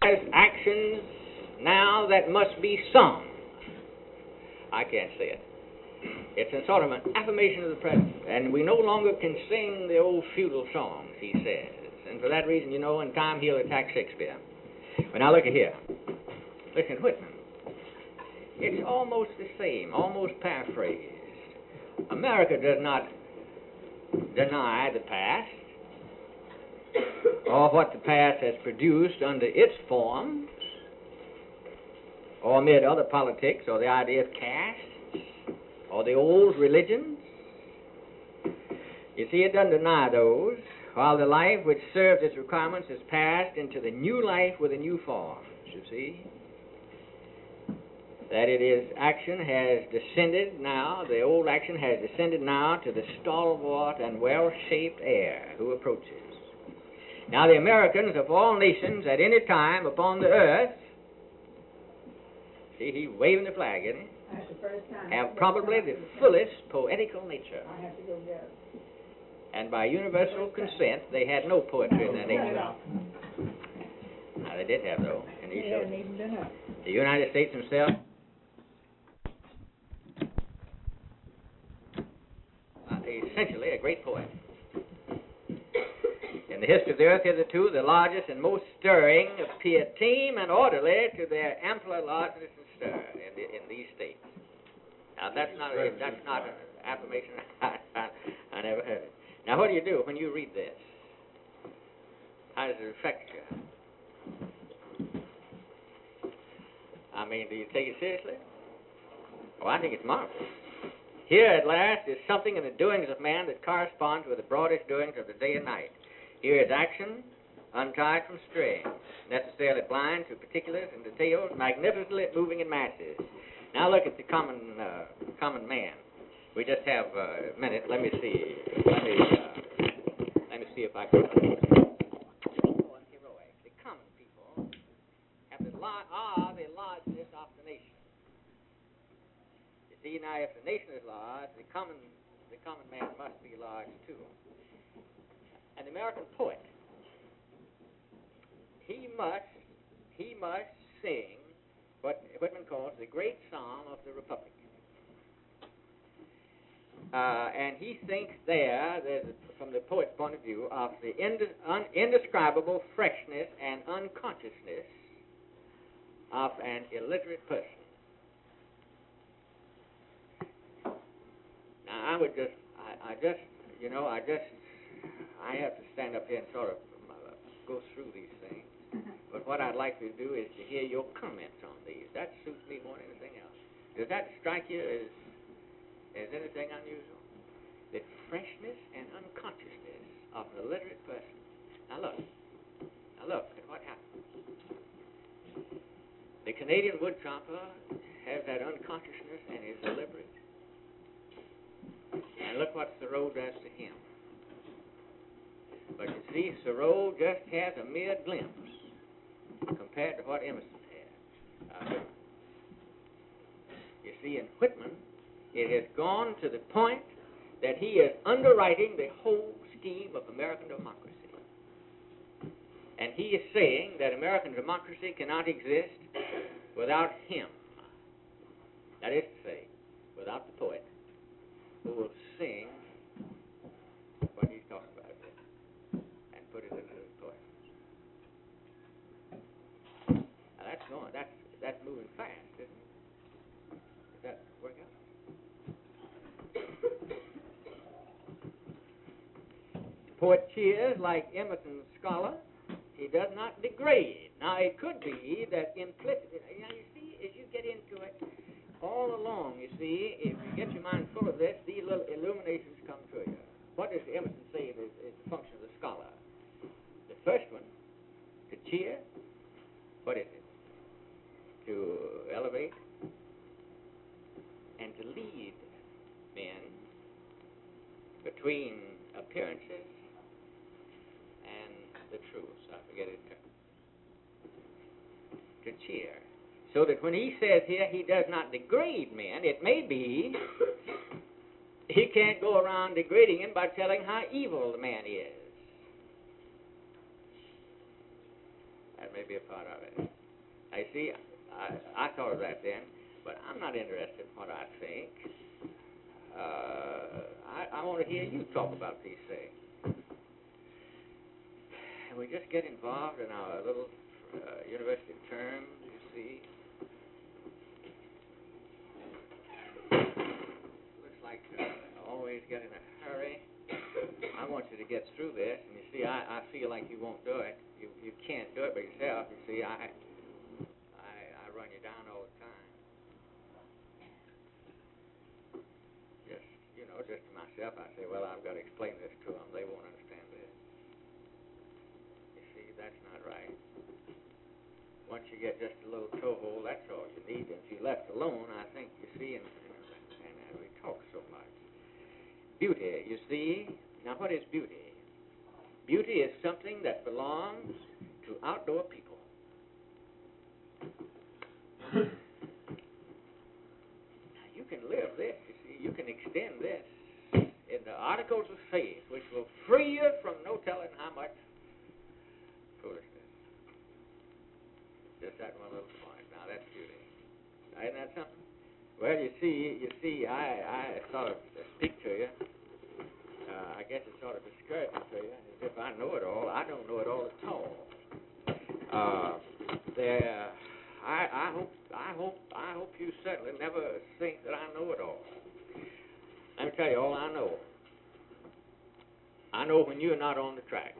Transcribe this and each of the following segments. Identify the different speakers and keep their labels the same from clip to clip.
Speaker 1: There's actions now that must be sung. I can't say it. It's a sort of an affirmation of the present, and we no longer can sing the old feudal songs, he says. And for that reason, in time he'll attack Shakespeare. But now look at here. Listen, Whitman. It's almost the same, almost paraphrased. America does not deny the past or what the past has produced under its forms or amid other politics or the idea of caste or the old religions. You see, it doesn't deny those, while the life which serves its requirements has passed into the new life with a new form, you see. That it is action has descended now, the old action has descended now to the stalwart and well-shaped heir who approaches. Now the Americans of all nations at any time upon the earth, see, he's waving the flag, isn't he?
Speaker 2: That's the first time.
Speaker 1: Have probably the fullest poetical nature.
Speaker 2: I have to go get it.
Speaker 1: And by universal consent, they had no poetry in their nature. Now they did have, though. And he showed the United States himself. Essentially a great poet. In the history of the earth hitherto, the largest and most stirring appear tame and orderly to their ampler largeness and stir in these states. Now that's not an affirmation I never heard. Now what do you do when you read this? How does it affect you? I mean, do you take it seriously? Oh, I think it's marvelous. Here at last is something in the doings of man that corresponds with the broadest doings of the day and night. Here is action, untied from strings, necessarily blind to particulars and details, magnificently moving in masses. Now look at the common man. We just have a minute. Let me see. Let me see if I can. Heroic. The common people are the largeness of the nation. You see, now if the nation is large, the common man must be large too. An American poet, he must sing what Whitman calls the great psalm of the Republic. And he thinks there's, from the poet's point of view, of the indescribable freshness and unconsciousness of an illiterate person. Now, I have to stand up here and sort of go through these things. But what I'd like to do is to hear your comments on these. That suits me more than anything else. Does that strike you as anything unusual? The freshness and unconsciousness of an illiterate person. Now look at what happens. The Canadian wood chopper has that unconsciousness and is deliberate. And look what Thoreau does to him. But you see, Thoreau just has a mere glimpse compared to what Emerson had. You see, in Whitman, it has gone to the point that he is underwriting the whole scheme of American democracy. And he is saying that American democracy cannot exist without him. That is to say, without the poet who will sing what he's talking about here and put it into his poetry. Now that's moving fast, isn't it? Does that work out? The poet cheers like Emerson's scholar. He does not degrade. Now, it could be that implicitly, you see, as you get into it, all along, you see, if you get your mind full of this, these little illuminations come to you. What does Emerson say is the function of the scholar? The first one, to cheer. What is it? To elevate and to lead men between appearances and the truth. I forget it. To cheer. So that when he says here he does not degrade men, it may be he can't go around degrading him by telling how evil the man is. that may be a part of it. I see, I thought of that then, but I'm not interested in what I think. I want to hear you talk about these things. And we just get involved in our little university terms, you see. Looks like always get in a hurry. I want you to get through this, and you see, I feel like you won't do it. You can't do it by yourself. You see, I run you down all the time. Just to myself, I say, well, I've got to explain this to them. They won't understand this. You see, that's not right. Once you get just a little toehold, that's all you need. And if you're left alone, I think, you see, and we talk so much. Beauty, you see. Now, what is beauty? Beauty is something that belongs to outdoor people. Now, you can live this, you see. You can extend this in the Articles of Faith, which will free you from no telling how much foolishness. Just that one little point. Now, that's beauty. Isn't that something? Well, you see, I sort of speak to you. I guess it's sort of discouraging to you, as if I know it all. I don't know it all at all. I hope you certainly never think that I know it all. Let me tell you all I know. I know when you're not on the track.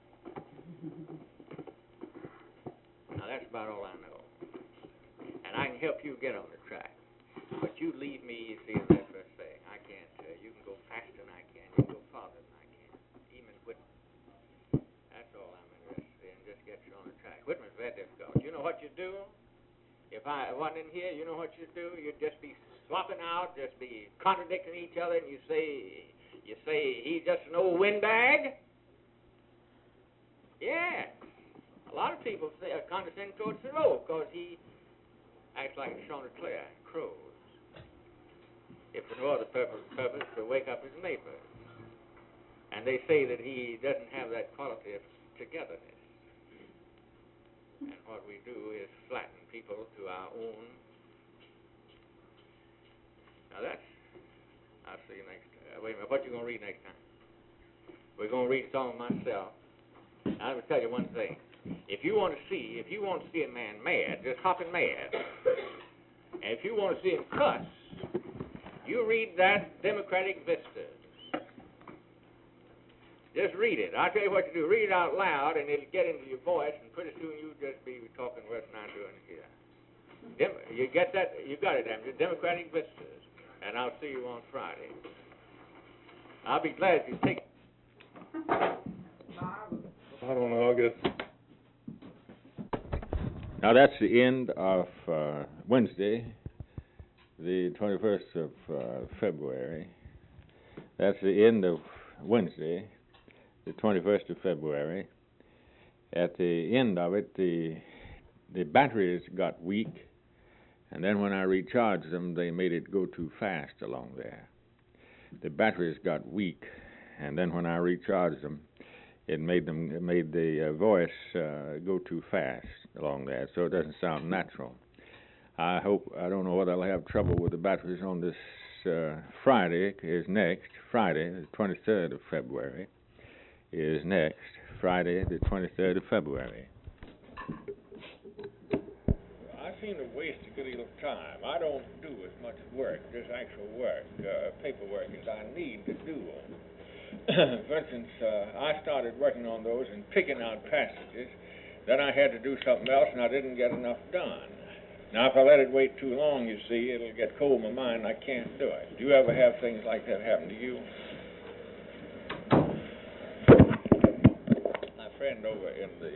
Speaker 1: Now, that's about all I know. And I can help you get on the track. But you leave me, you see, that first thing. I can't. You can go faster than I can. You can go farther than I can. Even Whitman. That's all I'm interested in. Just get you on the track. Whitman's very difficult. You know what you do? If I wasn't in here, you know what you'd do? You'd just be swapping out, just be contradicting each other, and you say he's just an old windbag. Yeah. A lot of people say are condescending towards Thoreau because he acts like Chanticleer, crows. If for no other purpose to wake up his neighbors. And they say that he doesn't have that quality of togetherness. And what we do is flatten people to our own. Now I'll see you next time. Wait a minute, what you going to read next time? We're going to read some of myself. I will tell you one thing. If you want to see a man mad, just hopping mad, and if you want to see him cuss, you read that Democratic Vistas. Just read it. I'll tell you what to do. Read it out loud, and it'll get into your voice, and pretty soon you'll just be talking worse than I'm doing here. You get that? You got it, haven't you? Democratic Vistas. And I'll see you on Friday. I'll be glad if you take it.
Speaker 3: I don't know, I guess.
Speaker 4: Now, that's the end of Wednesday, the 21st of February. That's the end of Wednesday, the 21st of February. At the end of it, the batteries got weak, and then when I recharged them, they made it go too fast along there. The batteries got weak, and then when I recharged them, it made the voice go too fast along there, so it doesn't sound natural. I don't know whether I'll have trouble with the batteries on this Friday is next. Friday, the 23rd of February, is next. Friday, the 23rd of February.
Speaker 3: I seem to waste a good deal of time. I don't do as much work, just actual work, paperwork, as I need to do. For instance, I started working on those and picking out passages. Then I had to do something else, and I didn't get enough done. Now, if I let it wait too long, you see, it'll get cold in my mind, and I can't do it. Do you ever have things like that happen to you? My friend over in the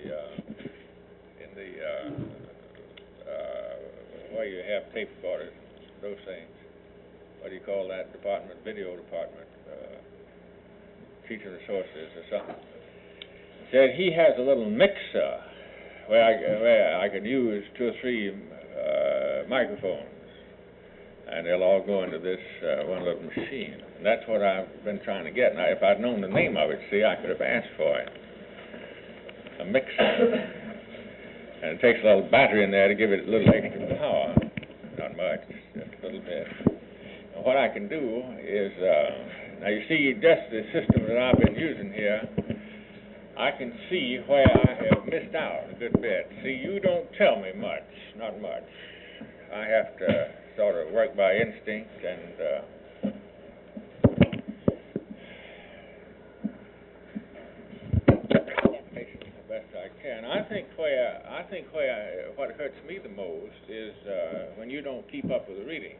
Speaker 3: where you have tape recorders, those things, what do you call that department? Video department, teacher resources or something. Said he has a little mixer where I can use 2 or 3 microphones, and they'll all go into this one little machine. And that's what I've been trying to get. Now, if I'd known the name of it, see, I could have asked for it. A mixer. And it takes a little battery in there to give it a little extra power. Not much, just a little bit. And what I can do is, now you see, just the system that I've been using here, I can see where I have missed out a good bit. See, you don't tell me much, not much. I have to sort of work by instinct and the best I can. I think what hurts me the most is when you don't keep up with the reading.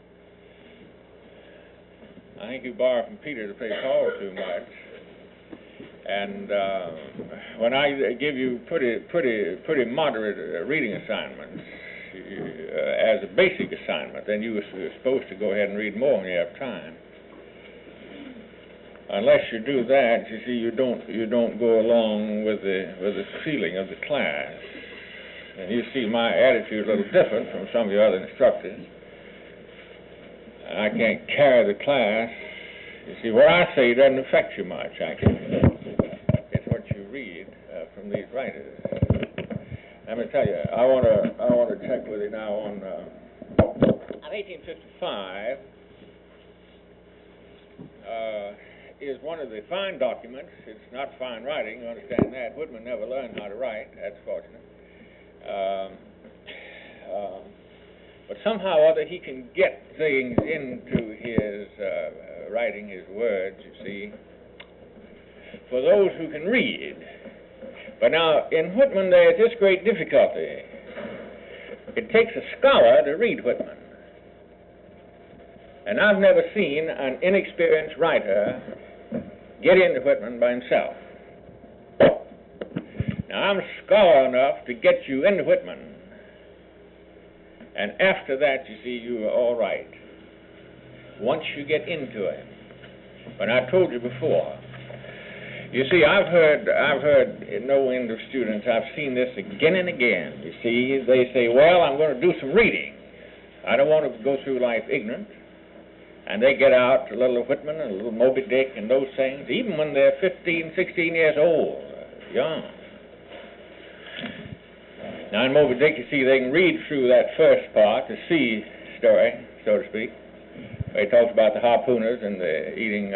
Speaker 3: I think you borrow from Peter to pay Paul too much. And when I give you pretty moderate reading assignments as a basic assignment, then you're supposed to go ahead and read more when you have time. Unless you do that, you see, you don't go along with the feeling of the class. And you see, my attitude is a little different from some of your other instructors. I can't carry the class. You see, what I say doesn't affect you much, actually. It's what you read from these writers. Let me tell you, I want to check with you now on 1855 is one of the fine documents. It's not fine writing, you understand that. Whitman never learned how to write. That's fortunate. But somehow or other he can get things into his writing, his words, you see, for those who can read. But now, in Whitman, there's this great difficulty. It takes a scholar to read Whitman. And I've never seen an inexperienced writer get into Whitman by himself. Now, I'm scholar enough to get you into Whitman. And after that, you see, you are all right. Once you get into it. But I told you before, you see, I've heard no end of students, I've seen this again and again. You see, they say, well, I'm going to do some reading. I don't want to go through life ignorant. And they get out a little Whitman and a little Moby Dick and those things, even when they're 15, 16 years old, young. Now, in Moby Dick, you see, they can read through that first part, the sea story, so to speak, where he talks about the harpooners and the eating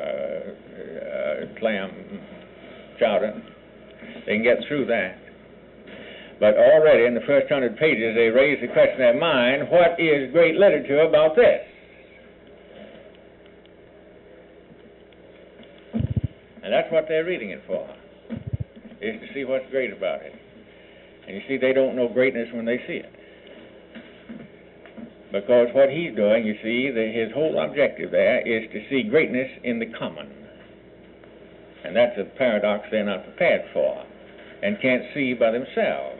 Speaker 3: clam chowder. They can get through that. But already in the first 100 pages, they raise the question in their mind, what is great literature about this? And that's what they're reading it for, is to see what's great about it. And you see, they don't know greatness when they see it. Because what he's doing, you see, his whole objective there is to see greatness in the common. And that's a paradox they're not prepared for and can't see by themselves.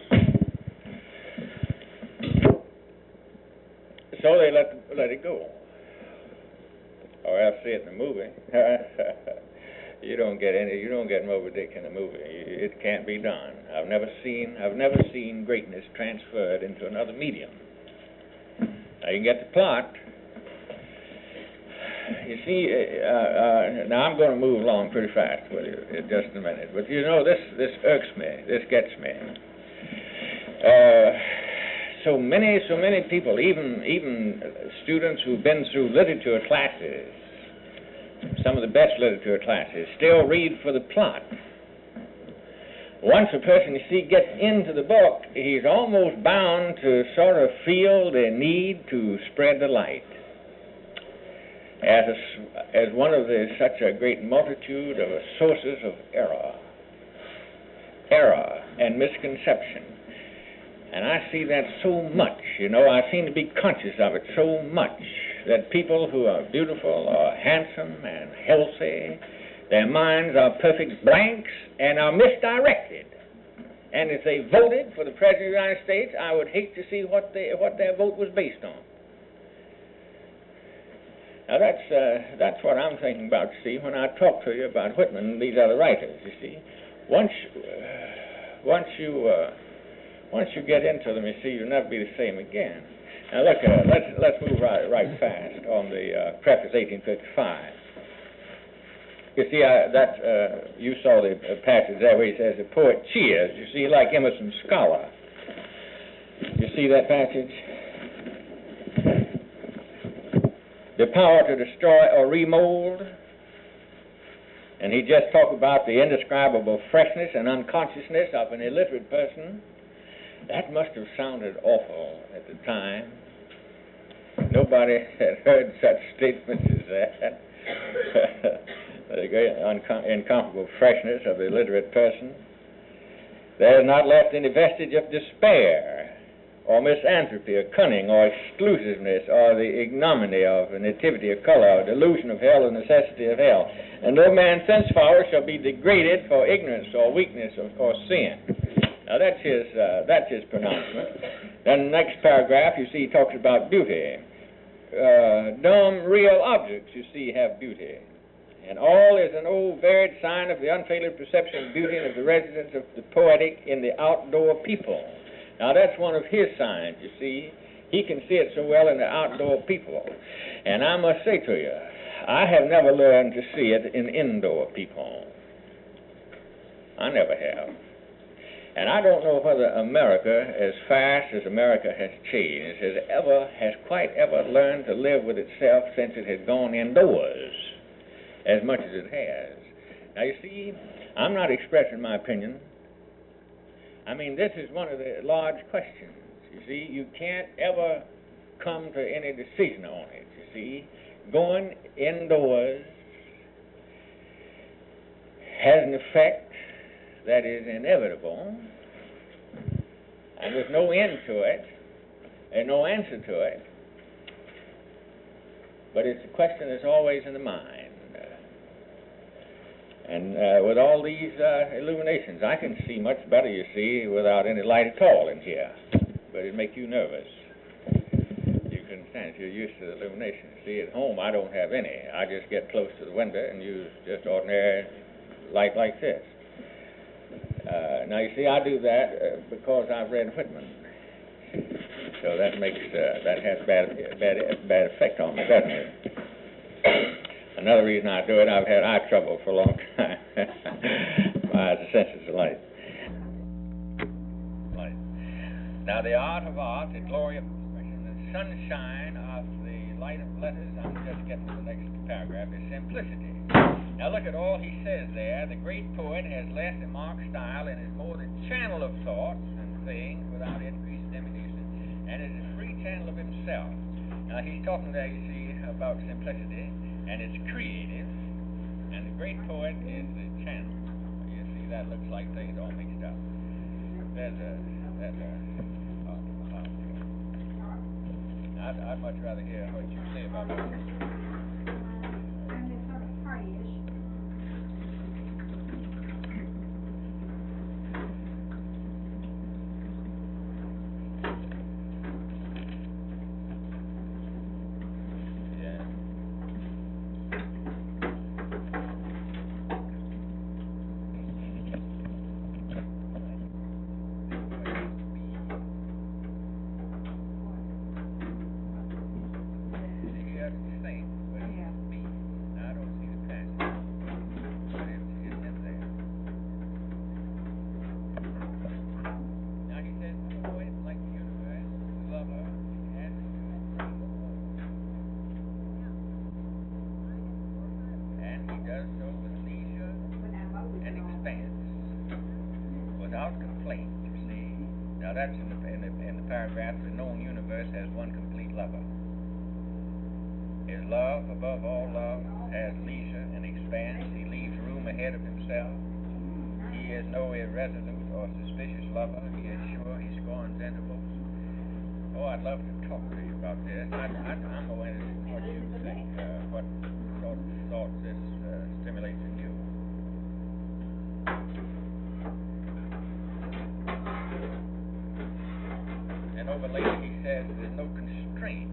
Speaker 3: So they let it go. Or else see it in the movie. You don't get Moby Dick in the movie. It can't be done. I've never seen greatness transferred into another medium. Now you can get the plot. You see, now I'm going to move along pretty fast with you in just a minute. But you know, this irks me. This gets me. So many people, even students who've been through literature classes, some of the best literature classes, still read for the plot. Once a person, you see, gets into the book, he's almost bound to sort of feel the need to spread the light. As one of such a great multitude of sources of error and misconception. And I see that so much, you know, I seem to be conscious of it so much, that people who are beautiful are handsome and healthy, their minds are perfect blanks and are misdirected. And if they voted for the President of the United States, I would hate to see what their vote was based on. Now that's what I'm thinking about, you see, when I talk to you about Whitman and these other writers, you see. Once you get into them, you see, you'll never be the same again. Now look, let's move right fast on the preface, 1855. You see, you saw the passage there where he says the poet cheers. You see, like Emerson's scholar. You see that passage? The power to destroy or remold. And he just talked about the indescribable freshness and unconsciousness of an illiterate person. That must have sounded awful at the time. Nobody had heard such statements as that. The great incomparable freshness of the illiterate person. There is not left any vestige of despair, or misanthropy, or cunning, or exclusiveness, or the ignominy of nativity of color, or delusion of hell, or necessity of hell. And no man thenceforward shall be degraded for ignorance, or weakness, or sin. Now that's his pronouncement. Then the next paragraph, you see, he talks about beauty. Dumb, real objects, you see, have beauty. And all is an old varied sign of the unfailing perception of beauty and of the residence of the poetic in the outdoor people. Now that's one of his signs, you see. He can see it so well in the outdoor people. And I must say to you, I have never learned to see it in indoor people. I never have. And I don't know whether America, as fast as America has changed, has quite ever learned to live with itself since it has gone indoors as much as it has. Now, you see, I'm not expressing my opinion. I mean, this is one of the large questions. You see, you can't ever come to any decision on it, you see. Going indoors has an effect that is inevitable, and there's no end to it, and no answer to it, but it's a question that's always in the mind. And with all these illuminations, I can see much better, you see, without any light at all in here, but it'd make you nervous. You can understand if you're used to the illumination. See, at home I don't have any. I just get close to the window and use just ordinary light like this. Now, you see, I do that because I've read Whitman. So that makes, that has bad effect on me, doesn't it? Another reason I do it, I've had eye trouble for a long time. My eyes are sensitive to light. Now, the art of art, the glory of expression, the sunshine of the light of letters, I'm just getting to the next paragraph, is simplicity. Now look at all he says there. The great poet has less than marked style and is more the channel of thoughts and things without increased diminution, and is a free channel of himself. Now he's talking there, you see, about simplicity, and it's creative, and the great poet is the channel. You see, that looks like things all mixed up. I'd much rather hear what you say about that. That's in the paragraph. The known universe has one complete lover. His love, above all love, has leisure and expanse. He leaves room ahead of himself. He is no irresolute or suspicious lover. He is sure he scorns intervals. Oh, I'd love to talk to you about this. I'm going to what you think, what sort of thoughts this stimulates in you. Over later he says there's no constraint.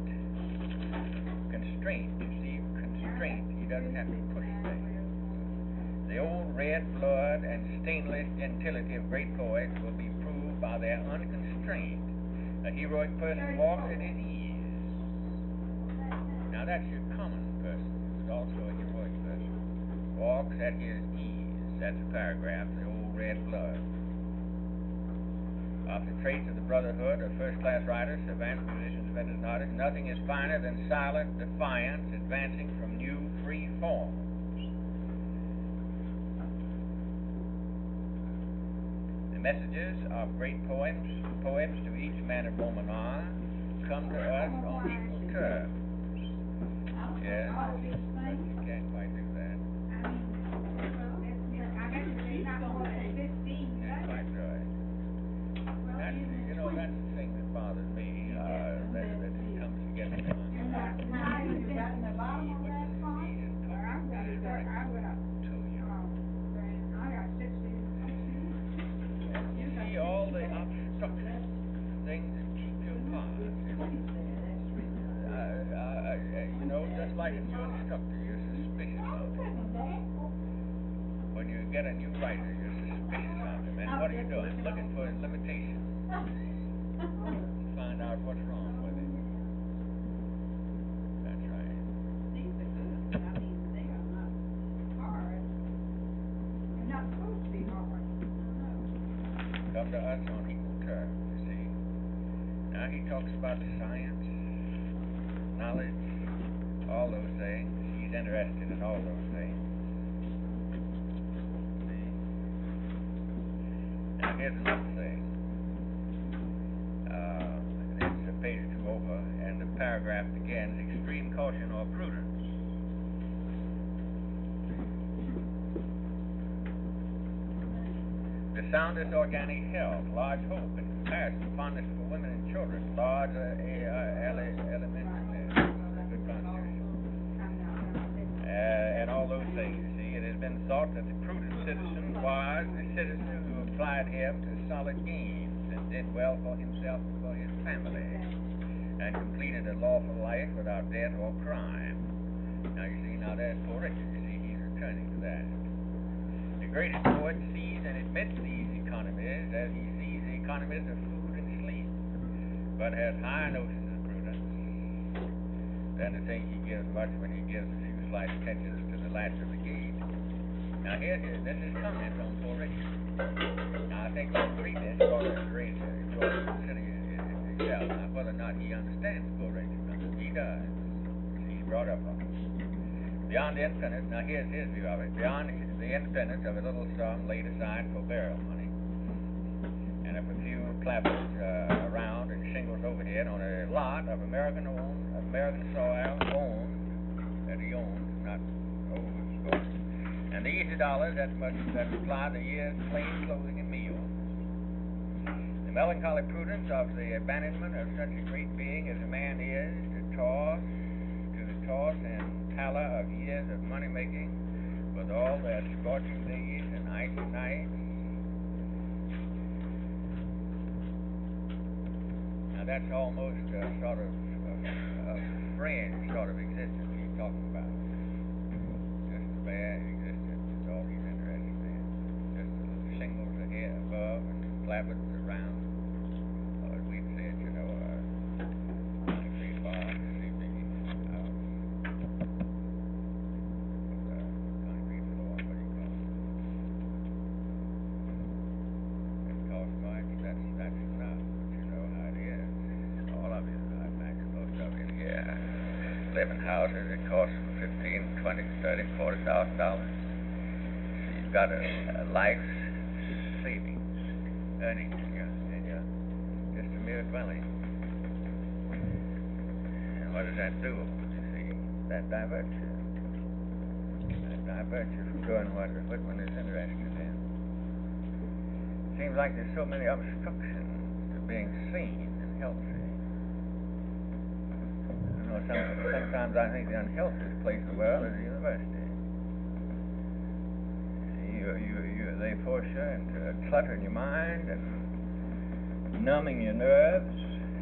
Speaker 3: You see, constraint. He doesn't have to push things. The old red blood and stainless gentility of great poets will be proved by their unconstraint. A heroic person walks at his ease. Now that's your common person, who's also a heroic person. Walks walks at his ease. That's a paragraph, the old red blood. Of the traits of the brotherhood of first-class writers, savants, musicians, inventors, and artists, nothing is finer than silent defiance advancing from new free forms. The messages of great poems to each man and woman are, come to us on equal terms. Yes, you can't quite do that. Can't quite do it. That's, you know, that's the thing that bothers me, that it comes together. You see all the obstructions, things that keep you apart. You know, just like a new instructor, you're suspicious of him. When you get a new writer, you're suspicious of him. And what are you doing? Looking for his limitations. Find out what's wrong with it. That's right.
Speaker 2: These are good. I mean, they are not hard. They're not supposed to be hard.
Speaker 3: Come to us on equal terms, you see. Now he talks about science, knowledge, all those things. He's interested in all those things. See? Now here's another thing. It's a page or two over, and the paragraph begins, extreme caution or prudence. The soundest organic health, large hope and compassion, fondness for women and children, large elementary, good constitution, and all those things. You see, it has been thought that the prudent citizen was the citizen who applied him to solid gains and did well for himself and for his family, and completed a lawful life without debt or crime. Now you see, now there's Poor Richard. You see, he's returning to that. The greatest poet sees and admits these economies as he sees the economies of food and sleep, but has higher notions of prudence than to think he gives much when he gives a few slight attentions to the latch of the gate. Now here, this is comment on Poor Richard. Now I think on pretense, Poor Richard considering himself. Now whether or not he understands Poor Richard, he does. He's brought up on it. Beyond the independence, now here's his view of it. Beyond the independence of a little sum laid aside for burial money, and of a few clapboards around and shingles overhead on a lot of American soil that he owns, not owes. And the easy dollars that supply the year's plain clothing and meals. The melancholy prudence of the abandonment of such a great being as a man is to the toss and pallor of years of money making, with all their scorching days and icy nights. Now that's almost a sort of a fringe sort of existence he's talking about. Just a bare existence is all he's interested in. Just the little shingles ahead above and clapboards around. Or as we'd said, you know, concrete bar, sleeping house. That's enough, but you know how it is. All of you, I imagine most of you here, live in houses that cost $15,000, $20,000, $30,000, $40,000. So you've got a life savings, earnings in your just a mere dwelling. And what does that do? You see, that diverts you. That diverts you from doing what Whitman is interested in. Seems like there's so many obstructions to being seen and healthy. You know, sometimes I think the unhealthiest place in the world is the university. They force you into cluttering your mind and numbing your nerves.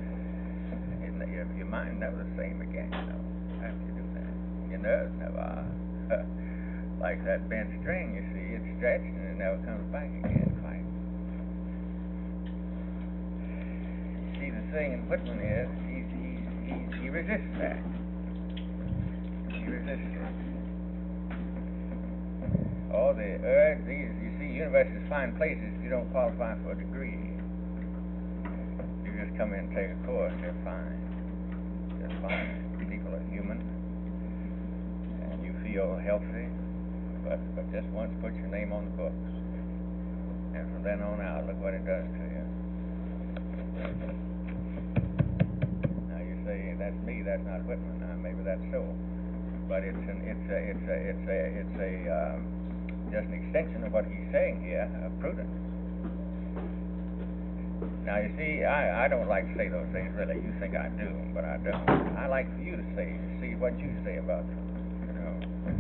Speaker 3: Your mind never the same again, you know, after you do that. Your nerves never are. Like that bent string, you see, it's stretched and it never comes back again quite. See, the thing in Whitman is, he resists that. He resists it. all the urge, these, you see, universities find places you don't qualify for a degree. You just come in and take a course, they're fine. They're fine. People are human, and you feel healthy, but just once put your name on the books. And from then on out, look what it does to you. Now you say, that's me, that's not Whitman. Now maybe that's so. But it's just an extension of what he's saying here, prudence. Now you see, I don't like to say those things really. You think I do, but I don't. I like for you to see what you say about them, you know.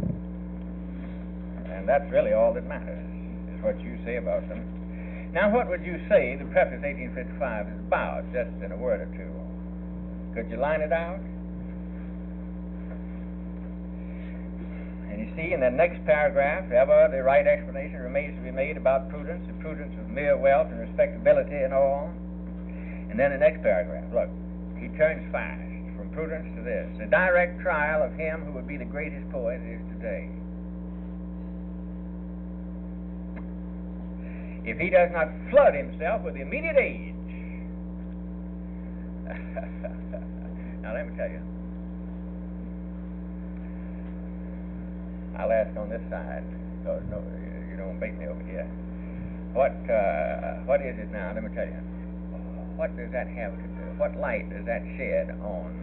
Speaker 3: And that's really all that matters, is what you say about them. Now what would you say the preface 1855 is about, just in a word or two? Could you line it out? And you see in the next paragraph, ever the right explanation remains to be made about prudence, the prudence of mere wealth and respectability and all. And then the next paragraph, look, he turns fast from prudence to this, the direct trial of him who would be the greatest poet is today. If he does not flood himself with immediate age. Now let me tell you. I'll ask on this side, because no, you don't bait me over here. What is it now? Let me tell you. What does that have to do? What light does that shed on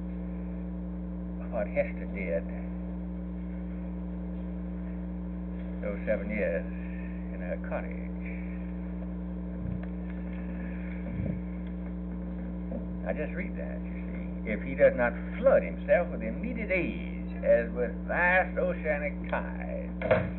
Speaker 3: what Hester did those 7 years in her cottage? Now just read that, you see. If he does not flood himself with immediate age, as with vast oceanic tides.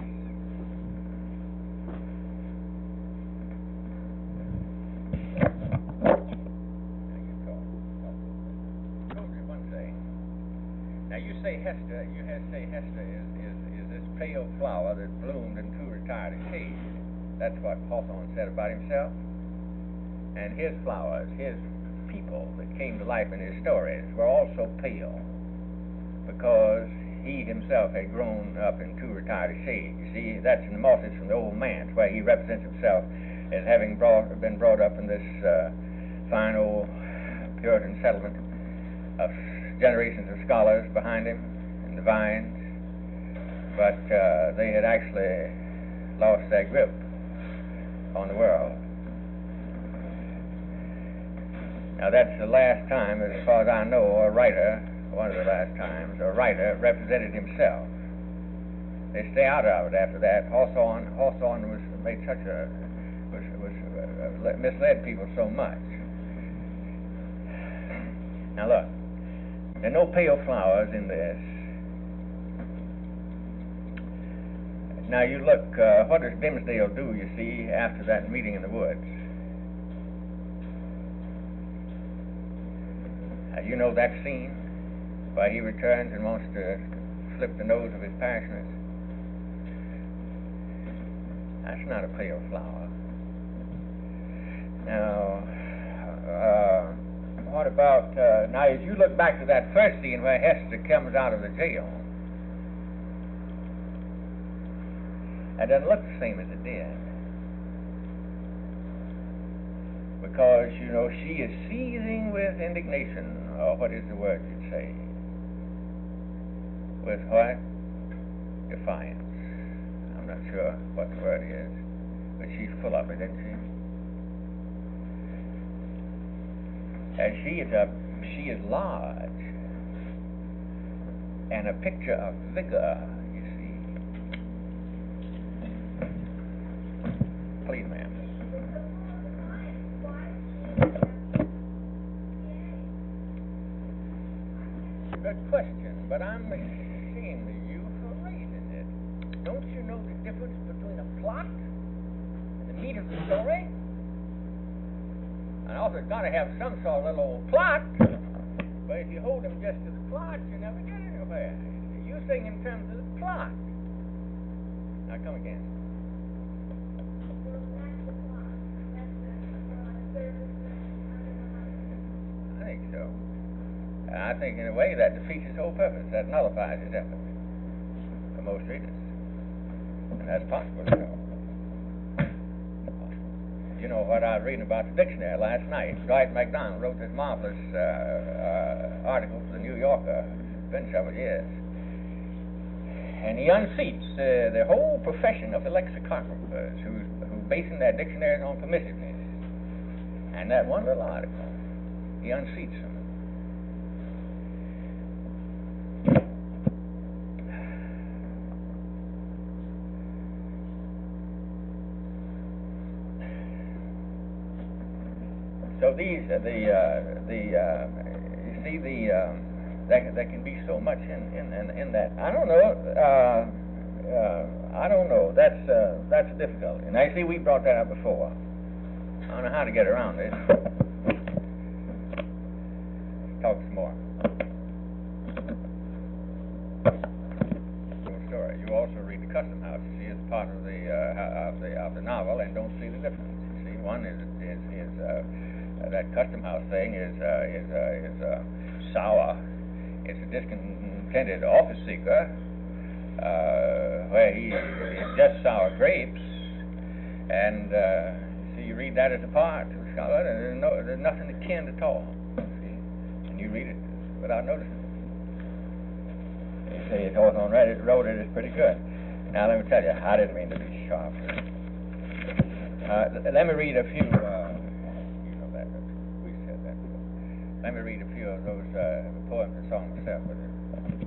Speaker 3: Now you say Hester, is this pale flower that bloomed and too retired a shade. That's what Hawthorne said about himself. And his flowers, his people that came to life in his stories were also pale, because he himself had grown up in too retired a shade. You see, that's in the Mosses from the Old Manse, where he represents himself as having been brought up in this fine old Puritan settlement of generations of scholars behind him and divines, but they had actually lost their grip on the world. Now that's the last time, as far as I know, a writer, one of the last times, a writer represented himself. They stay out of it after that. Hawthorne was made such a misled people so much. Now look, there are no pale flowers in this. Now you look, what does Dimmesdale do, you see, after that meeting in the woods? You know that scene, where he returns and wants to slip the nose of his passionate. That's not a pale flower. Now, what about, now as you look back to that first scene where Hester comes out of the jail, it doesn't look the same as it did. Because, you know, she is seething with indignation, or what is the word you'd say? With what? Defiance. I'm not sure what the word is, but she's full of it, isn't she? And she is large, and a picture of vigor, you see. Please, ma'am. Good question, but I'm ashamed of you for raising it. Don't you know the difference between a plot and the meat of the story? An author's got to have some sort of little plot, but if you hold him just to the plot, you never get anywhere. You think in terms of the plot. Now come again. I think so. I think in a way that defeats his whole purpose. That nullifies his effort for most readers. That's possible, you know. You know what I was reading about the dictionary last night? Dwight MacDonald wrote this marvelous article for the New Yorker. It's been several years. And he unseats the whole profession of the lexicographers who basing their dictionaries on permissiveness. And that one little article, he unseats them. So these, you see, there can be so much in that. I don't know. That's difficult. And I see we brought that up before. I don't know how to get around this. Talk some more. Story. You also read the Custom House. You see, it's part of the novel, and don't see the difference. You see, one is that Custom House thing is sour. It's a discontented office seeker, where he just sour grapes, and see, you read that as a part of Charlotte, and there's nothing akin at all. See, and you read it without noticing. You say Hawthorne wrote it is pretty good. Now let me tell you, I didn't mean to be sharp. Let me read a few. Let me read a few of those poems I saw myself with it.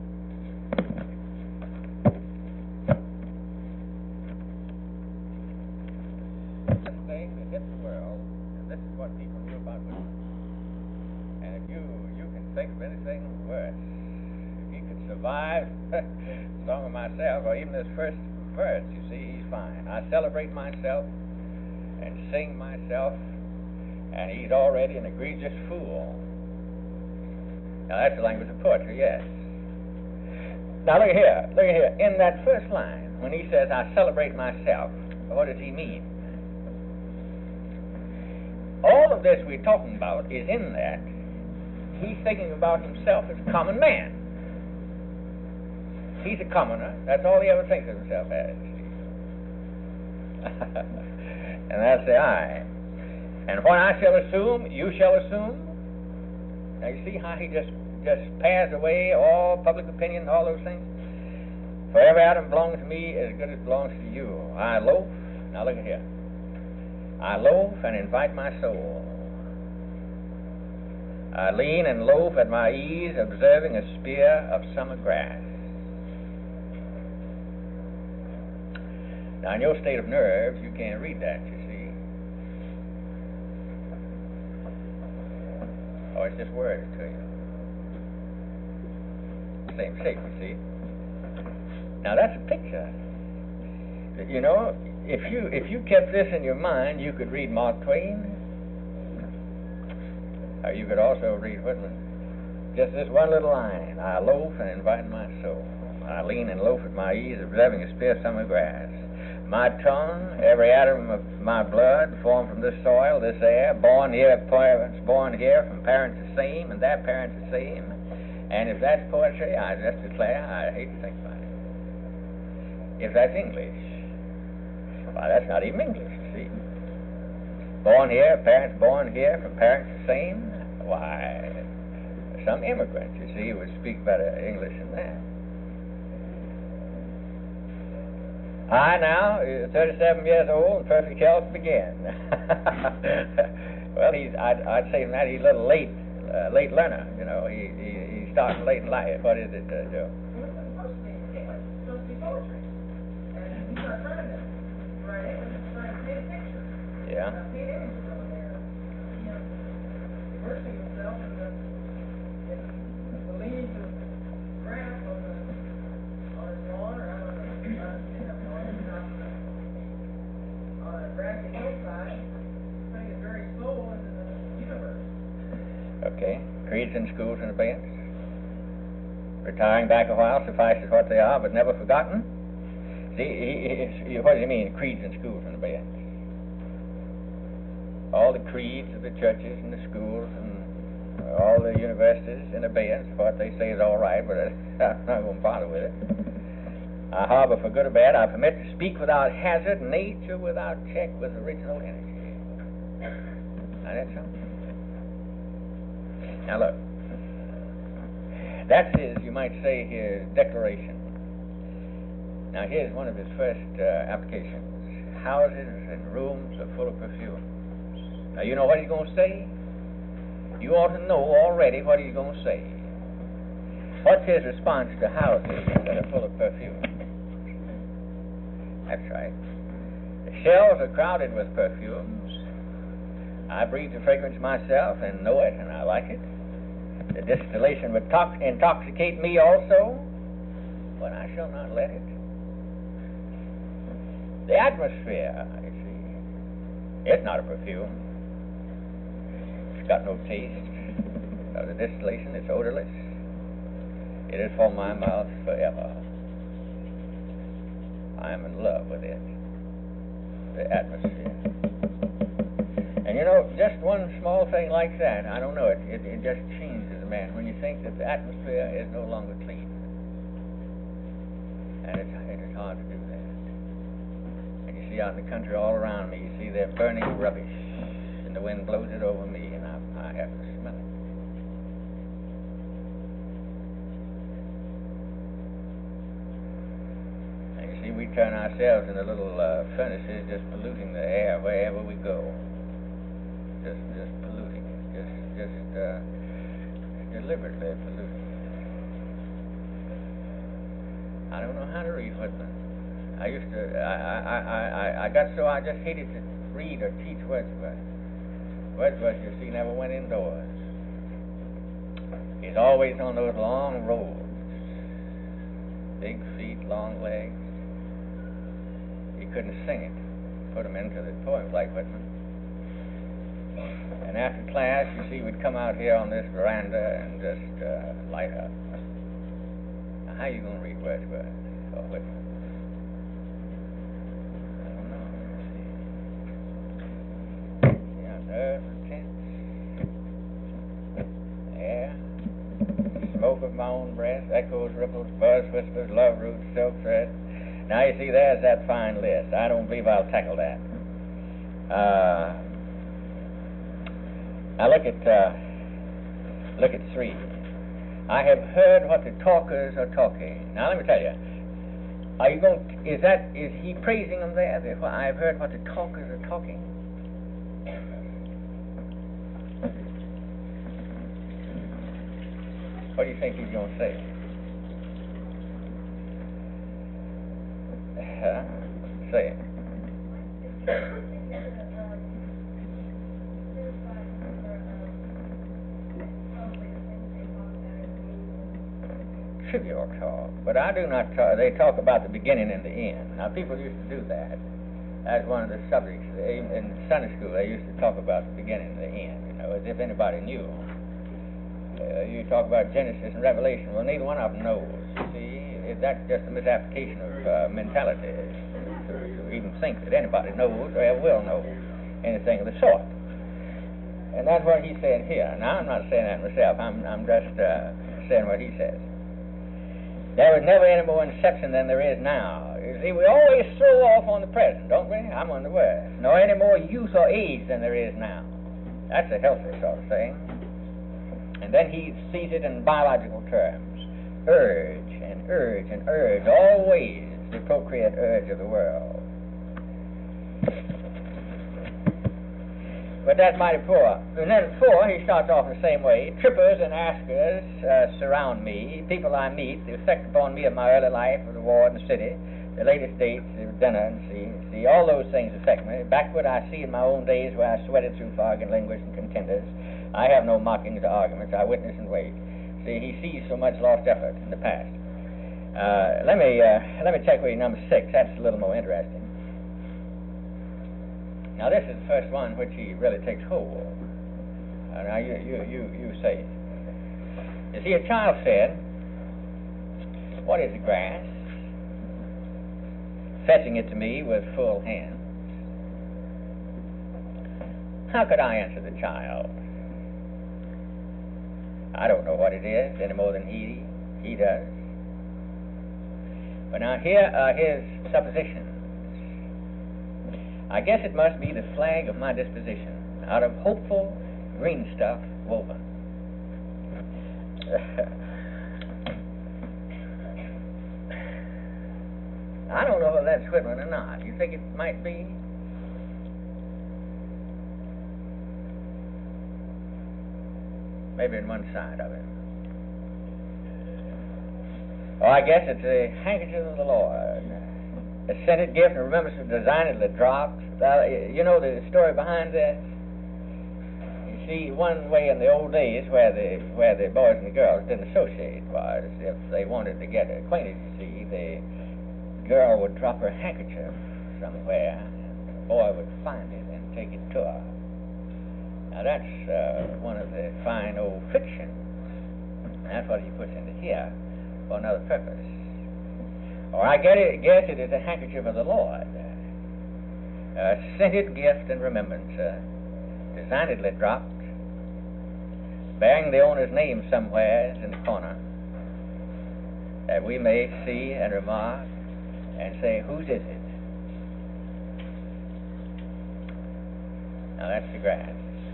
Speaker 3: This thing that hit the world, and this is what people knew about women. And if you can think of anything worse, if you could survive Song of Myself, or even this first verse, you see, he's fine. I celebrate myself and sing myself, and he's already an egregious fool. Now that's the language of poetry, yes. Now look here. In that first line, when he says, I celebrate myself, what does he mean? All of this we're talking about is in that he's thinking about himself as a common man. He's a commoner. That's all he ever thinks of himself as. And that's the I. And what I shall assume, you shall assume. Now you see how he just pares away all public opinion, all those things? For every atom belongs to me as good as it belongs to you. I loaf, now look at here. I loaf and invite my soul. I lean and loaf at my ease, observing a spear of summer grass. Now in your state of nerves, you can't read that, you see. Oh, it's just words to you. Same shape, you see. Now that's a picture. You know, if you kept this in your mind, you could read Mark Twain. Or you could also read Whitman. Just this one little line. I loaf and invite my soul. I lean and loaf at my ease, observing a spear of summer grass. My tongue, every atom of my blood, formed from this soil, this air, born here from parents the same, and their parents the same. And if that's poetry, I just declare, I hate to think about it. If that's English, why, that's not even English, you see. Born here, parents born here, from parents the same, why, some immigrants, you see, would speak better English than that. I now, 37 years old, and perfect health begin. Well, I'd say from that he's a little late learner, you know. He started late in life. What is it, Joe?
Speaker 2: Well, it's supposed to be poetry. And he's not trying to write it, he's trying to paint a picture.
Speaker 3: Yeah.
Speaker 2: Paint images over there. You know, immersing himself in the leaves of grass on his lawn, or I don't know, on a grassy hillside, putting his very soul into the universe.
Speaker 3: Okay. Creeds and schools and abeyance. Retiring back a while suffices what they are, but never forgotten. See, what does he mean, creeds and schools and abeyance? All the creeds of the churches and the schools and all the universities in abeyance, what they say is all right, but I'm not going to bother with it.
Speaker 1: I harbor for good or bad. I permit to speak without hazard, nature without check with original energy. Now that's something. Now look, that's his, you might say, his declaration. Now here's one of his first applications. Houses and rooms are full of perfumes. Now you know what he's going to say? You ought to know already what he's going to say. What's his response to houses that are full of perfume? That's right. The shelves are crowded with perfumes. I breathe the fragrance myself and know it, and I like it. The distillation would intoxicate me also, but I shall not let it. The atmosphere, you see, it's not a perfume. It's got no taste. Now, the distillation, it's odorless. It is for my mouth forever. I am in love with it, the atmosphere. And you know, just one small thing like that, I don't know, it just changes a man when you think that the atmosphere is no longer clean. And it is hard to do that. And you see out in the country all around me, you see they're burning rubbish, and the wind blows it over me, and I have to smell it. See, we turn ourselves into little furnaces, just polluting the air wherever we go. Just polluting it. Just deliberately polluting it. I don't know how to read Whitman. I got so I just hated to read or teach Wordsworth. Wordsworth, you see, never went indoors. He's always on those long roads. Big feet, long legs. He couldn't sing it, put him into the poems like Whitman. And after class, you see, we'd come out here on this veranda and just light up. Now, how are you going to read Wordsworth or Whitman? I don't know. Yeah, nerves are tense. Air. Smoke of my own breath, echoes, ripples, buzz, whispers, love roots, silk thread. Now you see, there's that fine list. I don't believe I'll tackle that. Now look at 3. I have heard what the talkers are talking. Now let me tell you. Is he praising them there? I have heard what the talkers are talking. What do you think he's going to say? Say it. Trivial talk, but I do not talk. They talk about the beginning and the end. Now, people used to do that. That's one of the subjects. In Sunday school, they used to talk about the beginning and the end, you know, as if anybody knew. You talk about Genesis and Revelation. Well, neither one of them knows. See, that's just a misapplication of mentality to even think that anybody knows or ever will know anything of the sort. And that's what he said here. Now, I'm not saying that myself. I'm just saying what he says. There was never any more inception than there is now. You see, we always throw off on the present, don't we? I'm on the word. Nor any more youth or age than there is now. That's a healthy sort of thing. And then he sees it in biological terms. Urge and urge and urge, always the procreate urge of the world. But that's mighty poor. And then 4, he starts off in the same way. Trippers and askers surround me. People I meet, the effect upon me of my early life, of the war in the city, the latest dates, the dinner, and see, all those things affect me. Backward I see in my own days where I sweated through fog and languished and contenders. I have no mockings or arguments. I witness and wait. See, he sees so much lost effort in the past. Let me check with you number 6. That's a little more interesting. Now this is the first one which he really takes hold of. Now you say. You see, a child said, "What is the grass?" Fetching it to me with full hands. How could I answer the child? I don't know what it is any more than he does. But now here are his suppositions. I guess it must be the flag of my disposition, out of hopeful green stuff woven. I don't know if that's Whitman or not. You think it might be? Maybe in one side of it. Oh, I guess it's a handkerchief of the Lord. A scented gift and remembrance of design that dropped. You know the story behind this? You see, one way in the old days where the boys and the girls didn't associate was if they wanted to get acquainted, you see, the girl would drop her handkerchief somewhere, and the boy would find it and take it to her. Now that's one of the fine old fictions. That's what he puts into here for another purpose. Or I guess it is a handkerchief of the Lord, a scented gift and remembrance, designedly dropped, bearing the owner's name somewhere in the corner, that we may see and remark and say, whose is it? Now that's the grass.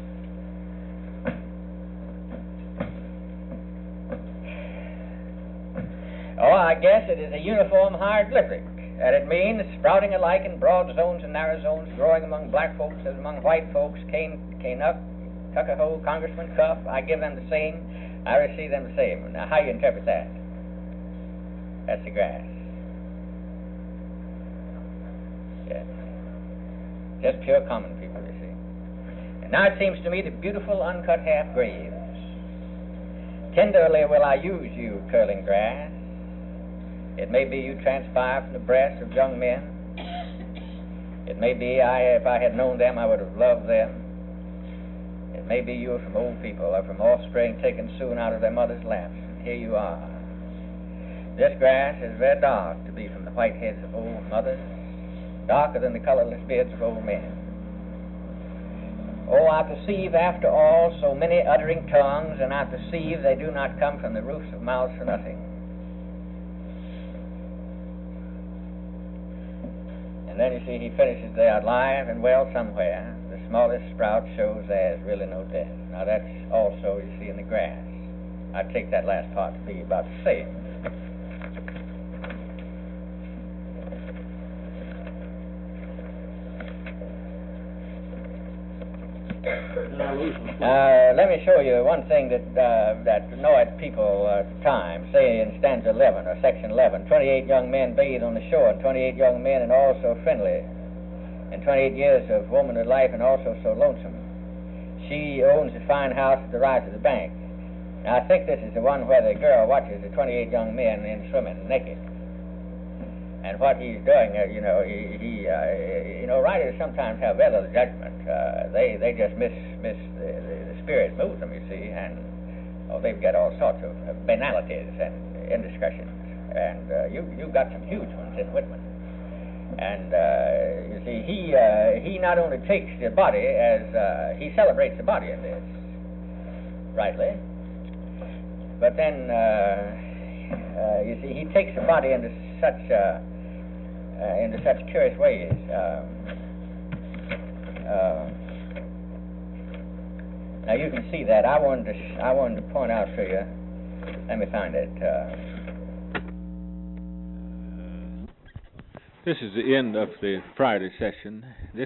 Speaker 1: Oh, I guess it is a uniform hieroglyphic, and it means sprouting alike in broad zones and narrow zones, growing among black folks as among white folks, Canuck, Tuckahoe, Congressman Cuff, I give them the same, I receive them the same. Now, how you interpret that? That's the grass. Yes. Just pure common people, you see. And now it seems to me the beautiful uncut half graves. Tenderly will I use you, curling grass. It may be you transpire from the breasts of young men. It may be if I had known them, I would have loved them. It may be you are from old people or from offspring taken soon out of their mother's laps. And here you are. This grass is very dark to be from the white heads of old mothers, darker than the colorless beards of old men. Oh, I perceive after all so many uttering tongues, and I perceive they do not come from the roofs of mouths for nothing. And then you see he finishes there, alive and well somewhere. The smallest sprout shows there's really no death. Now that's also, you see, in the grass. I take that last part to be about the same. Let me show you one thing that annoyed people at the time. Say in stanza 11 or section 11, 28 young men bathe on the shore, and 28 young men and all so friendly, and 28 years of womanhood life and also so lonesome. She owns a fine house at the right of the bank. Now I think this is the one where the girl watches the 28 young men in swimming naked. And what he's doing, writers sometimes have very little judgment. They just miss the spirit moves them, you see, and they've got all sorts of banalities and indiscretions. And you've got some huge ones in Whitman. And you see, he not only takes the body as he celebrates the body in this, rightly, but then you see, he takes the body into such curious ways. Now you can see that. I wanted to point out to you. Let me find it.
Speaker 4: This is the end of the Friday session.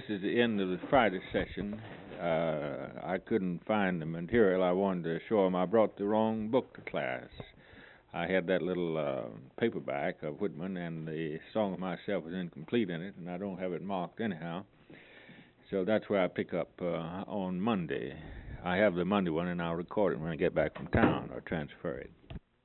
Speaker 4: I couldn't find the material I wanted to show them. I brought the wrong book to class. I had that little paperback of Whitman, and the Song of Myself was incomplete in it, and I don't have it marked anyhow. So that's where I pick up on Monday. I have the Monday one, and I'll record it when I get back from town or transfer it.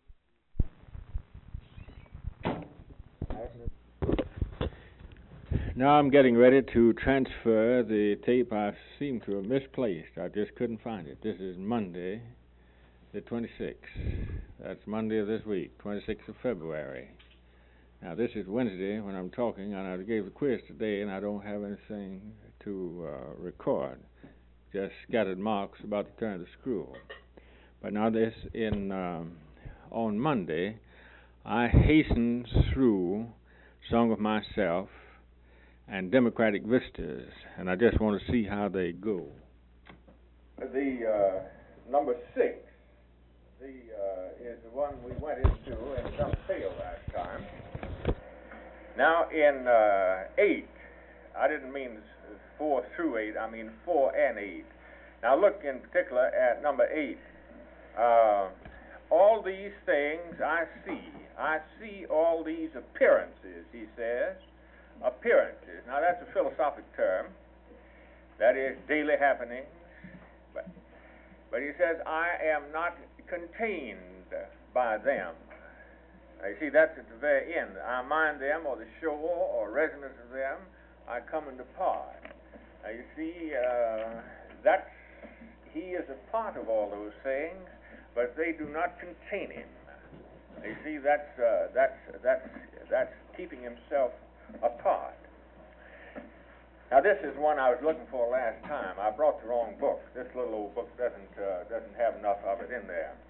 Speaker 4: Now I'm getting ready to transfer the tape I seem to have misplaced. I just couldn't find it. This is Monday, the 26th. That's Monday of this week, 26th of February. Now this is Wednesday when I'm talking, and I gave the quiz today, and I don't have anything to record. Just scattered marks about to turn the screw. But now this on Monday, I hastened through Song of Myself, and Democratic Vistas, and I just want to see how they go.
Speaker 3: The number 6 is the one we went into in some detail last time. Now in 8, I didn't mean 4 through 8, I mean 4 and 8. Now look in particular at number 8. All these things I see all these appearances, he says. Appearances. Now that's a philosophic term. That is daily happenings. But he says, I am not contained by them. Now, you see, that's at the very end. I mind them, or the show, or resonance of them, I come and depart. Now, you see, he is a part of all those things, but they do not contain him. You see, that's keeping himself apart. Now this is one I was looking for last time. I brought the wrong book. This little old book doesn't have enough of it in there.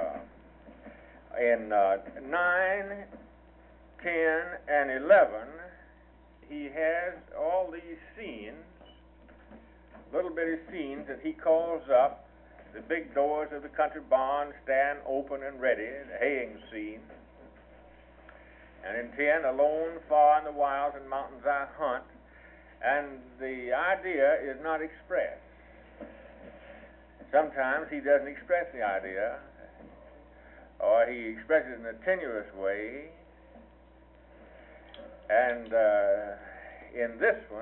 Speaker 3: In 9, 10, and 11, he has all these scenes, little bitty scenes that he calls up. The big doors of the country barn stand open and ready, the haying scene. And in 10, alone, far in the wilds and mountains I hunt. And the idea is not expressed. Sometimes he doesn't express the idea, or he expresses it in a tenuous way. And in this one,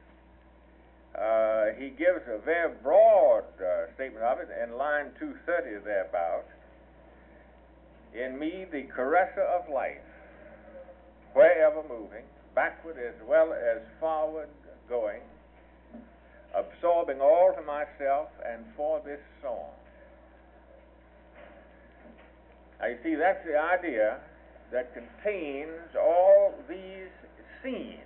Speaker 3: he gives a very broad statement of it in line 230 thereabout. In me, the caresser of life, wherever moving, backward as well as forward going, absorbing all to myself and for this song. Now you see, that's the idea that contains all these scenes.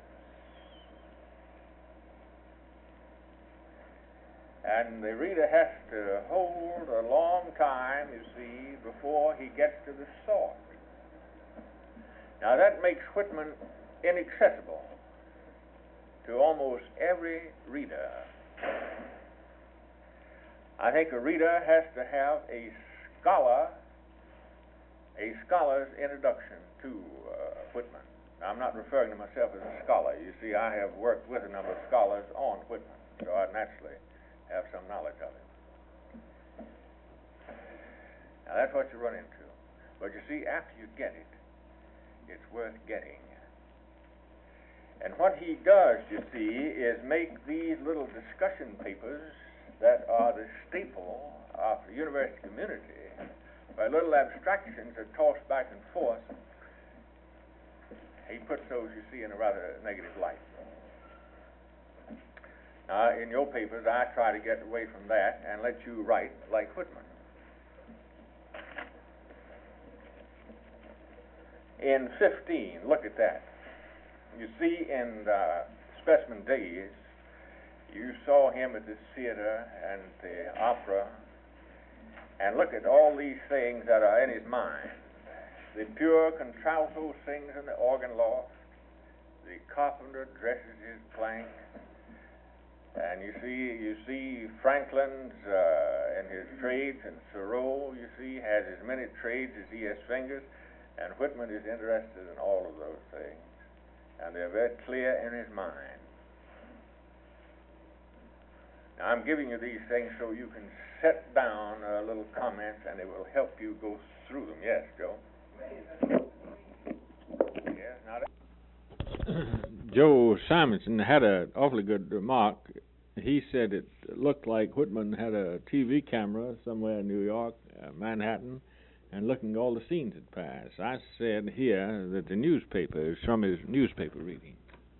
Speaker 3: And the reader has to hold a long time, you see, before he gets to the source. Now that makes Whitman inaccessible to almost every reader. I think a reader has to have a scholar's introduction to Whitman. Now, I'm not referring to myself as a scholar. You see, I have worked with a number of scholars on Whitman, so I naturally have some knowledge of it. Now that's what you run into. But you see, after you get it, it's worth getting. And what he does, you see, is make these little discussion papers that are the staple of the university community, by little abstractions that toss back and forth. He puts those, you see, in a rather negative light. Now, in your papers, I try to get away from that and let you write like Whitman. In 15, look at that. You see, in Specimen Days, you saw him at the theater and the opera, and look at all these things that are in his mind. The pure contralto sings in the organ loft, the carpenter dresses his plank, and you see Franklin's in his trades, and Thoreau, you see, has as many trades as he has fingers, and Whitman is interested in all of those things, and they're very clear in his mind. Now, I'm giving you these things so you can set down little comments, and it will help you go through them. Yes, Joe? Yes, now
Speaker 4: Joe Simonson had an awfully good remark. He said it looked like Whitman had a TV camera somewhere in New York, Manhattan, and looking at all the scenes that passed. I said here that the newspaper is from his newspaper reading.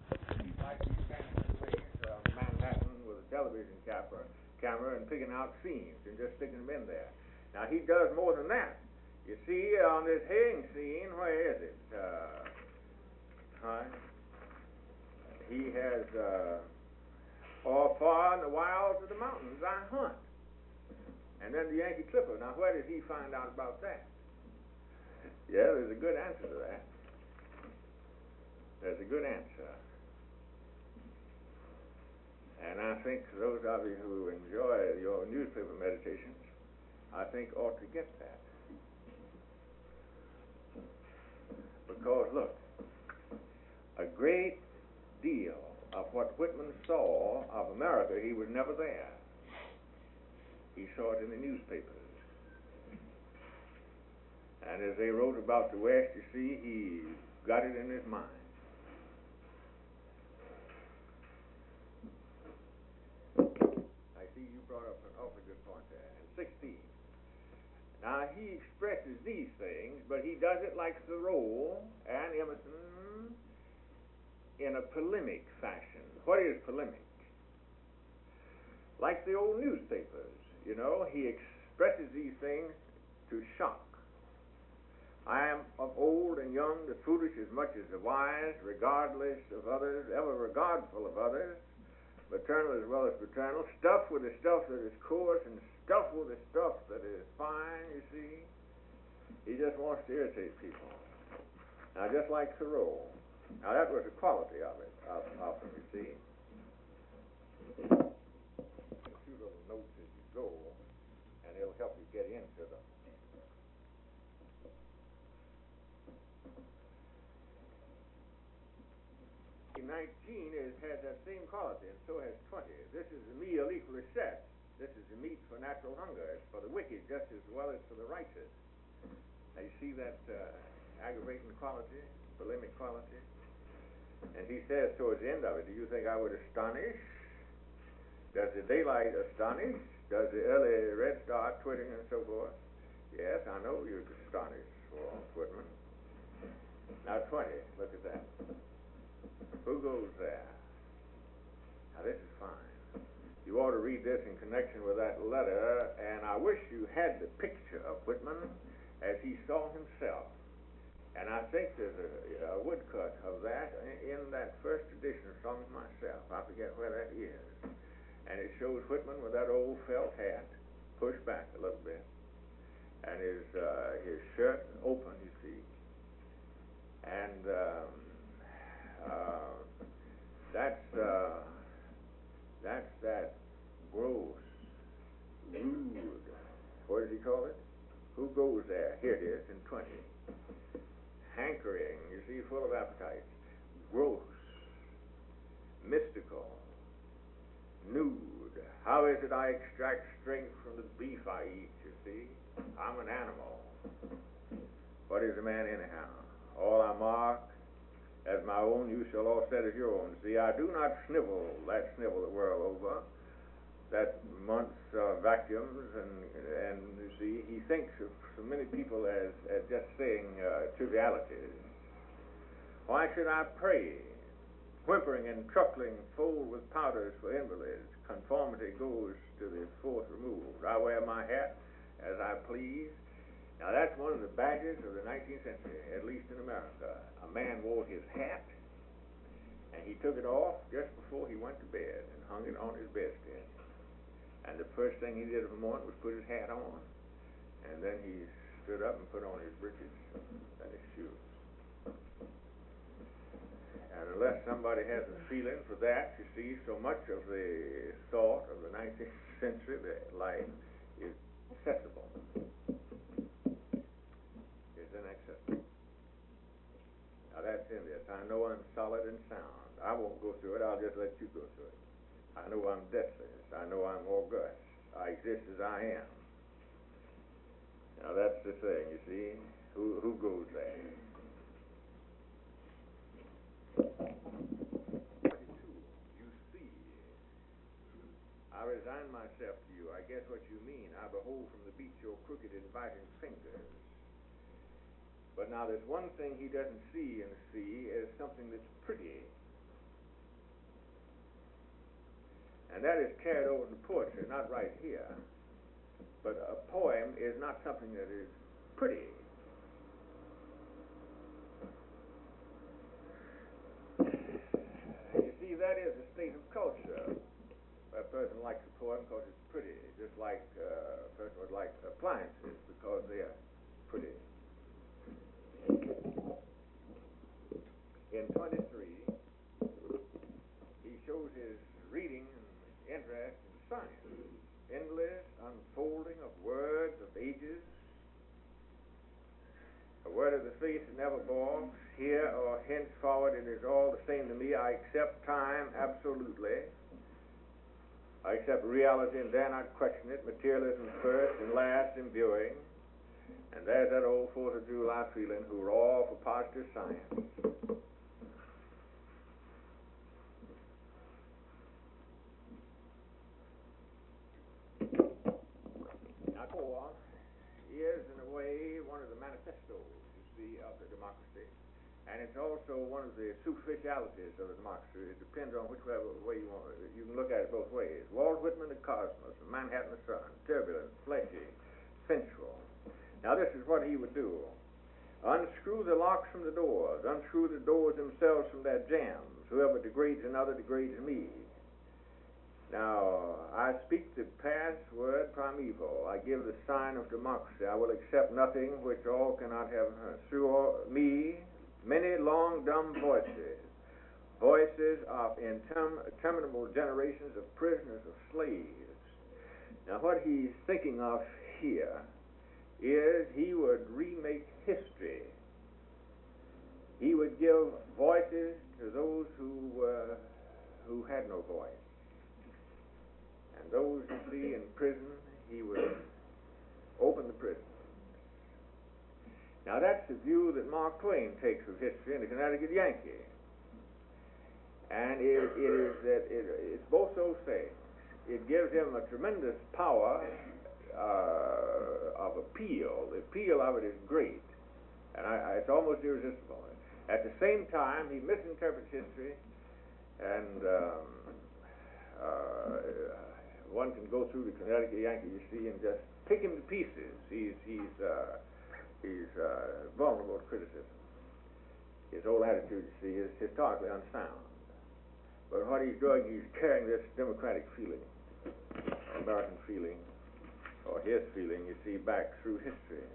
Speaker 3: Manhattan with a television camera and picking out scenes and just sticking them in there. Now, he does more than that. You see, on this haying scene, where is it? He has, all far in the wilds of the mountains I hunt. And then the Yankee Clipper. Now, where did he find out about that? Yeah, there's a good answer to that. That's a good answer. And I think those of you who enjoy your newspaper meditations, I think ought to get that. Because, look, a great deal of what Whitman saw of America, he was never there. He saw it in the newspapers. And as they wrote about the West, you see, he got it in his mind. I see you brought up an awfully good point there. And 16. Now, he expresses these things, but he does it like Thoreau and Emerson in a polemic fashion. What is polemic? Like the old newspapers, you know, he expresses these things to shock. I am of old and young, the foolish as much as the wise, regardless of others, ever regardful of others, maternal as well as paternal, stuffed with the stuff that is coarse and stuffed with the stuff that is fine, you see. He just wants to irritate people. Now, just like Thoreau. Now, that was the quality of it, of him, you see. A few little notes as you go, and it'll help you get into them. 19 has that same quality, and so has 20. This is a meal equally set. This is the meat for natural hunger. It's for the wicked just as well as for the righteous. Now you see that aggravating quality, polemic quality? And he says towards the end of it, do you think I would astonish? Does the daylight astonish? Does the early red star twittering and so forth? Yes, I know you'd astonish, Whitman. Now 20, look at that. Who goes there? Now this is fine. You ought to read this in connection with that letter, and I wish you had the picture of Whitman as he saw himself. And I think there's a woodcut of that in that first edition of Songs Myself. I forget where that is. And it shows Whitman with that old felt hat pushed back a little bit, and his shirt open, you see. And that's that gross, rude, what does he call it? Who goes there? Here it is in 20. Hankering, you see, full of appetite. Gross, mystical, nude. How is it I extract strength from the beef I eat, you see? I'm an animal. What is a man anyhow? All I mark as my own, you shall all set as your own. See, I do not snivel the world over, that month's vacuums, and you see, he thinks of so many people as just saying trivialities. Why should I pray? Whimpering and truckling, fold with powders for invalids. Conformity goes to the fourth removed. I wear my hat as I please. Now, that's one of the badges of the 19th century, at least in America. A man wore his hat, and he took it off just before he went to bed and hung it on his bedstead. And the first thing he did in the morning was put his hat on, and then he stood up and put on his breeches and his shoes. And unless somebody has a feeling for that, you see, so much of the thought of the 19th century, the life, is accessible. Inaccessible. Now that's in this. I know I'm solid and sound. I won't go through it. I'll just let you go through it. I know I'm deathless. I know I'm august. I exist as I am. Now that's the thing, you see. Who goes there? 22. You see. I resign myself to you. I guess what you mean. I behold from the beach your crooked, inviting fingers. But now there's one thing he doesn't see in the sea is something that's pretty. And that is carried over to poetry, not right here. But a poem is not something that is pretty. You see, that is a state of culture. A person likes a poem because it's pretty, just like a person would like appliances because they are pretty. In 23, henceforward it is all the same to me. I accept time absolutely. I accept reality and dare not question it. Materialism first and last in viewing. And there's that old 4th of July feeling, hurrah for positive science. Now, war is, in a way, one of the manifestos, you see, of the democracy. And it's also one of the superficialities of the democracy. It depends on whichever way you want it. You can look at it both ways. Walt Whitman, The Cosmos, Manhattan, The Sun, turbulent, fleshy, sensual. Now, this is what he would do. Unscrew the locks from the doors. Unscrew the doors themselves from their jambs. Whoever degrades another degrades me. Now, I speak the password primeval. I give the sign of democracy. I will accept nothing which all cannot have. Through me, many long dumb voices, voices of interminable generations of prisoners, of slaves. Now, what he's thinking of here is he would remake history. He would give voices to those who had no voice. And those you see in prison, he would open the prison. Now that's the view that Mark Twain takes of history in the Connecticut Yankee. And it's both those things. It gives him a tremendous power of appeal. The appeal of it is great. And it's almost irresistible. At the same time, he misinterprets history, and one can go through the Connecticut Yankee, you see, and just pick him to pieces. He's vulnerable to criticism. His whole attitude, you see, is historically unsound. But what he's doing, he's carrying this democratic feeling, American feeling, or his feeling, you see, back through history.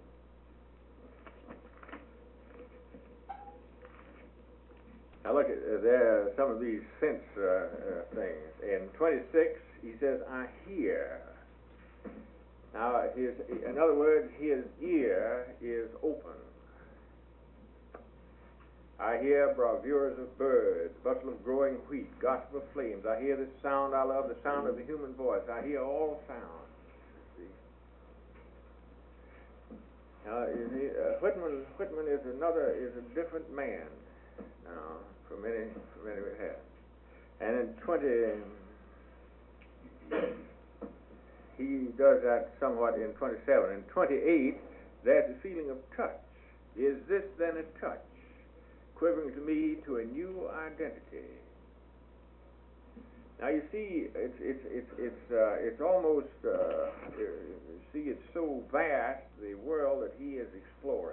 Speaker 3: Now look, there are some of these sense things. In 26, he says, I hear. Now, in other words, his ear is open. I hear bravures of birds, bustle of growing wheat, gossip of flames. I hear the sound I love, the sound of the human voice. I hear all sounds. See? Now, Whitman is a different man now from any we have. And in 20, he does that somewhat in 27. In 28, there's a feeling of touch. Is this then a touch, quivering to me to a new identity? Now you see, it's almost you see, it's so vast, the world that he is exploring.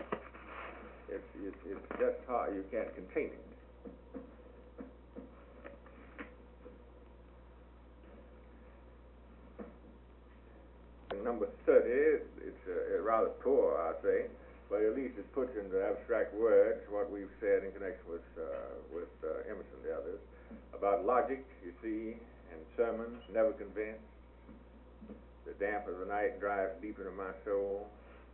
Speaker 3: It's just hard, you can't contain it. Number 30, it's rather poor, I'd say, but at least it puts into abstract words what we've said in connection with Emerson and the others about logic, you see, and sermons, never convinced. The damp of the night drives deep into my soul.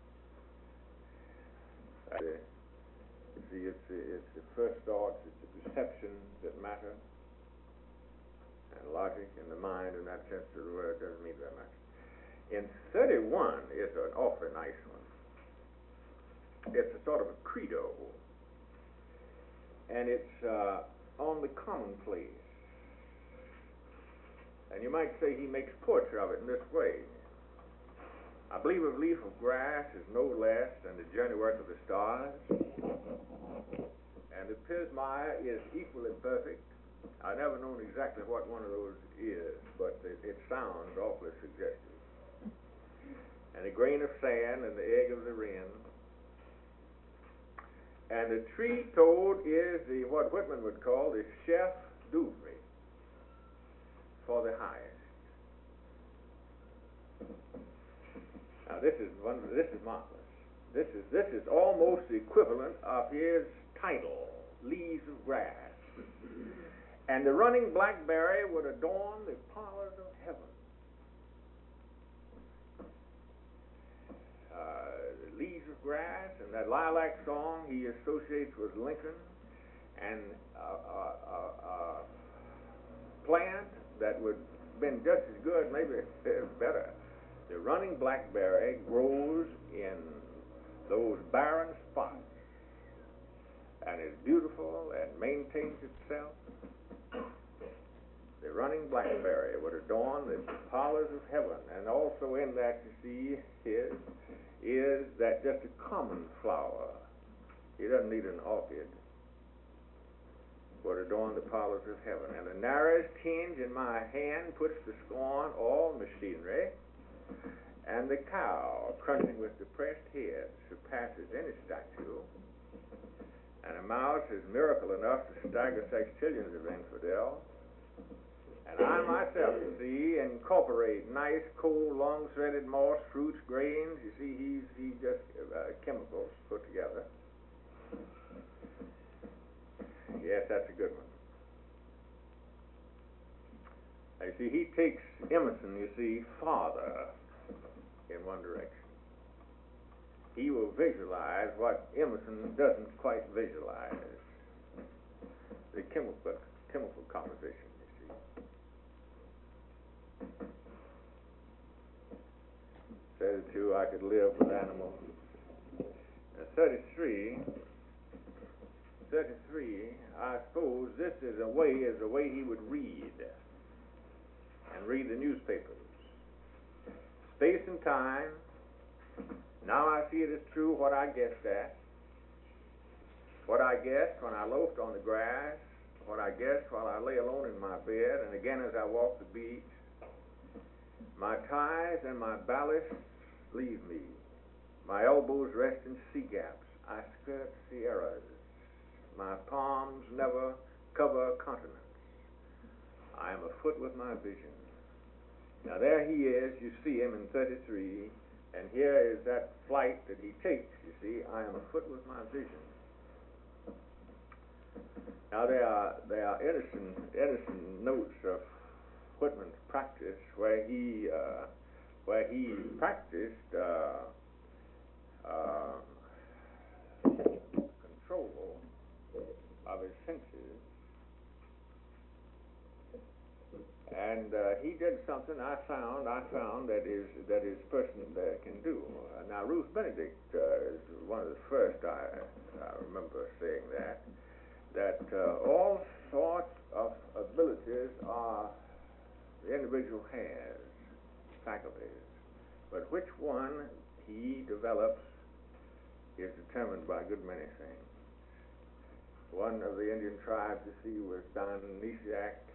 Speaker 3: You see, it's the first thoughts, it's the perceptions that matter, and logic and the mind in that sense of the word doesn't mean very much. In 31 is an awfully nice one. It's a sort of a credo, and it's on the commonplace. And you might say he makes poetry of it in this way. I believe a leaf of grass is no less than the journey work of the stars, and the pismire is equally perfect. I've never known exactly what one of those is, but it sounds awfully suggestive. And a grain of sand and the egg of the wren. And the tree toad is what Whitman would call the chef d'oeuvre for the highest. Now this is marvelous. This is almost the equivalent of his title, Leaves of Grass. And the running blackberry would adorn the parlors of heaven. Leaves of Grass and that lilac song he associates with Lincoln, and a plant that would have been just as good, maybe better. The running blackberry grows in those barren spots and is beautiful and maintains itself. The running blackberry would adorn the parlors of heaven, and also in that, you see, is that just a common flower. He doesn't need an orchid. Would adorn the parlors of heaven. And the narrowest hinge in my hand puts to scorn all machinery, and the cow, crunching with depressed head, surpasses any statue, and a mouse is miracle enough to stagger sextillions of infidels. And I myself, you see, incorporate nice, cold, long-threaded moss, fruits, grains. You see, he's just chemicals put together. Yes, that's a good one. You see, he takes Emerson, you see, farther in one direction. He will visualize what Emerson doesn't quite visualize. The chemical composition, you see. 32, I could live with animals. 33, I suppose this is a way he would read, and read the newspapers. Space and time, now I see it is true what I guessed at, what I guessed when I loafed on the grass, what I guessed while I lay alone in my bed, and again as I walked the beach. My ties and my ballast leave me. My elbows rest in sea gaps. I skirt sierras. My palms never cover continents. I am afoot with my vision. Now there he is, you see him in 33, and here is that flight that he takes, you see. I am afoot with my vision. Now there are innocent notes of Whitman's practice where he practiced control of his senses, and he did something I found that his person can do. Now Ruth Benedict is one of the first I remember saying that all sorts of abilities the individual has, faculties, but which one he develops is determined by a good many things. One of the Indian tribes, you see, was Don Nisiak,